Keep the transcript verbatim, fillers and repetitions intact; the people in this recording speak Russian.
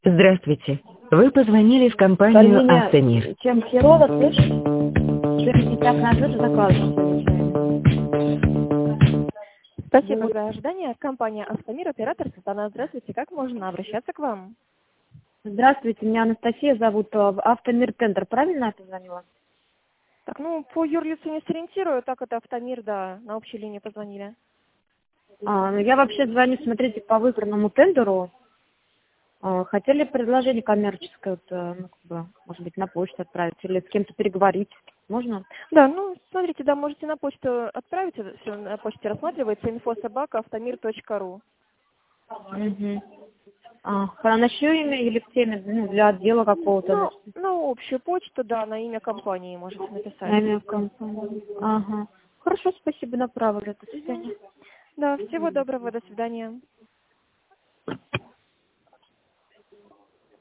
Здравствуйте. Вы позвонили в компанию Каролина, «Автомир». чем херово слышишь? Чем не так назад закладываешь. Спасибо Вот. за ожидание. Компания «Автомир», оператор Светлана. Здравствуйте. Как можно обращаться к вам? Здравствуйте, меня Анастасия зовут. э, в Автомир Тендер, правильно я позвонила? Так, ну, по юрлицу не сориентирую, так это «Автомир», да, на общей линии позвонили. А, ну, я вообще звоню, смотрите, по выбранному тендеру. А, хотели предложение коммерческое, вот, э, ну, как бы, может быть, на почту отправить или с кем-то переговорить. Можно? Да, ну, смотрите, да, можете на почту отправить, это все на почте рассматривается, инфо собака автомир точка ру. Угу. А, а на чье имя или в теме, ну, для отдела какого-то? Ну, значит, на общую почту, да, на имя компании можете написать. на имя компании. Ага. Хорошо, спасибо, направлю. До Мгм. свидания. Да, всего доброго, до свидания.